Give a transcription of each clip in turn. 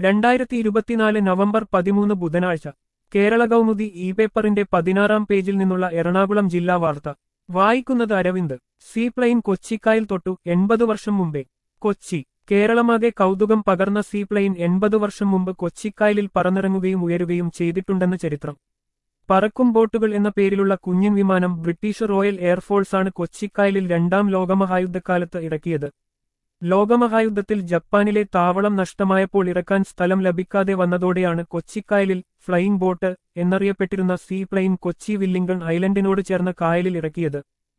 2024 November 13 ബുധനാഴ്ച Kerala Kaumudi E പേപ്പറിന്റെ 16-ാം പേജിൽ നിന്നുള്ള എറണാകുളം ജില്ലാ വാർത്ത വായിക്കുന്നത് അരവിന്ദ്. സീപ്ലെയിൻ കൊച്ചിക്കായൽ തൊട്ടു 80 വർഷം മുമ്പേ. കൊച്ചി. കേരളമാകെ കൗതുകം പകർന്ന സീപ്ലെയിൻ 80 വർഷം മുമ്പ് കൊച്ചിക്കായലിൽ പറന്നിറങ്ങുകയും ഉയരുകയും ചെയ്തിട്ടുണ്ടെന്ന് ചരിത്രം. പറക്കും ബോട്ടുകൾ എന്ന പേരിലുള്ള കുഞ്ഞൻ വിമാനം ബ്രിട്ടീഷ് റോയൽ എയർഫോഴ്സാണ് കൊച്ചിക്കായലിൽ രണ്ടാം ലോകമഹായുദ്ധക്കാലത്ത് ഇറക്കിയത്. ലോകമഹായുദ്ധത്തിൽ ജപ്പാനിലെ താവളം നഷ്ടമായപ്പോൾ ഇറക്കാൻ സ്ഥലം ലഭിക്കാതെ വന്നതോടെയാണ് കൊച്ചിക്കായലിൽ ഫ്ലൈയിംഗ് ബോട്ട് എന്നറിയപ്പെട്ടിരുന്ന സീപ്ലെയിൻ കൊച്ചി വില്ലിംഗൺ ഐലൻഡിനോട് ചേർന്ന കായലിൽ ഇറക്കിയത്.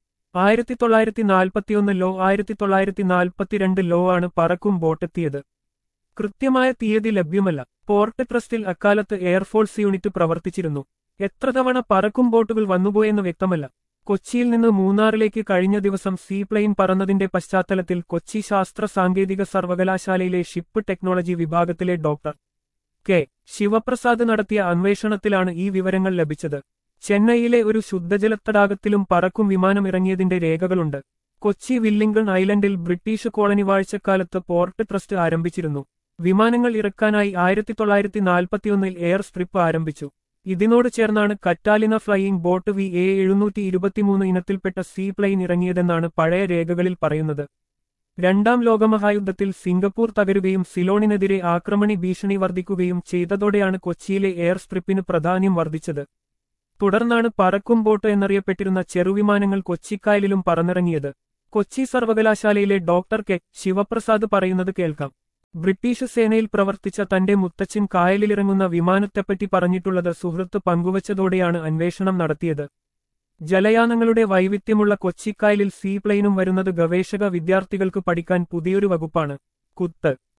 1941 1942 ആണ് പറക്കും ബോട്ടെത്തിയത്. കൃത്യമായ തീയതി ലഭ്യമല്ല. പോർട്ട് ട്രസ്റ്റിൽ അക്കാലത്ത് എയർഫോഴ്സ് യൂണിറ്റ് പ്രവർത്തിച്ചിരുന്നു. എത്ര തവണ പറക്കും ബോട്ടുകൾ വന്നുപോയെന്ന് വ്യക്തമല്ല. കൊച്ചിയിൽ നിന്ന് മൂന്നാറിലേക്ക് കഴിഞ്ഞ ദിവസം സീപ്ലെയിൻ പറന്നതിന്റെ പശ്ചാത്തലത്തിൽ കൊച്ചി ശാസ്ത്ര സാങ്കേതിക സർവകലാശാലയിലെ ഷിപ്പ് ടെക്നോളജി വിഭാഗത്തിലെ ഡോക്ടർ കെ ശിവപ്രസാദ് നടത്തിയ അന്വേഷണത്തിലാണ് ഈ വിവരങ്ങൾ ലഭിച്ചത്. ചെന്നൈയിലെ ഒരു ശുദ്ധജലത്തടാകത്തിലും പറക്കും വിമാനം ഇറങ്ങിയതിന്റെ രേഖകളുണ്ട്. കൊച്ചി വില്ലിംഗൺ ഐലൻഡിൽ ബ്രിട്ടീഷ് കോളനി വാഴ്ചക്കാലത്ത് പോർട്ട് ട്രസ്റ്റ് ആരംഭിച്ചിരുന്നു. വിമാനങ്ങൾ ഇറക്കാനായി 1941 എയർ സ്ട്രിപ്പ് ആരംഭിച്ചു. ഇതിനോട് ചേർന്നാണ് കറ്റാലിന ഫ്ലൈയിംഗ് ബോട്ട് VA-723 ഇനത്തിൽപ്പെട്ട സീപ്ലെയിൻ ഇറങ്ങിയതെന്നാണ് പഴയ രേഖകളിൽ പറയുന്നത്. രണ്ടാം ലോകമഹായുദ്ധത്തിൽ സിംഗപ്പൂർ തകരുകയും സിലോണിനെതിരെ ആക്രമണി ഭീഷണി വർദ്ധിക്കുകയും ചെയ്തതോടെയാണ് കൊച്ചിയിലെ എയർ സ്ട്രിപ്പിന് പ്രാധാന്യം വർദ്ധിച്ചത്. തുടർന്നാണ് പറക്കും ബോട്ട് എന്നറിയപ്പെട്ടിരുന്ന ചെറുവിമാനങ്ങൾ കൊച്ചിക്കായലിലും പറന്നിറങ്ങിയത്. കൊച്ചി സർവകലാശാലയിലെ ഡോക്ടർ കെ ശിവപ്രസാദ് പറയുന്നത് കേൾക്കാം. ബ്രിട്ടീഷ് സേനയിൽ പ്രവർത്തിച്ച തന്റെ മുത്തച്ഛൻ കായലിലിറങ്ങുന്ന വിമാനത്തെപ്പറ്റി പറഞ്ഞിട്ടുള്ളത് സുഹൃത്ത് പങ്കുവച്ചതോടെയാണ് അന്വേഷണം നടത്തിയത്. ജലയാനങ്ങളുടെ വൈവിധ്യമുള്ള കൊച്ചിക്കായലിൽ സീപ്ലെയിനും വരുന്നത് ഗവേഷക വിദ്യാർത്ഥികൾക്ക് പഠിക്കാൻ പുതിയൊരു വകുപ്പാണ്. കുത്ത്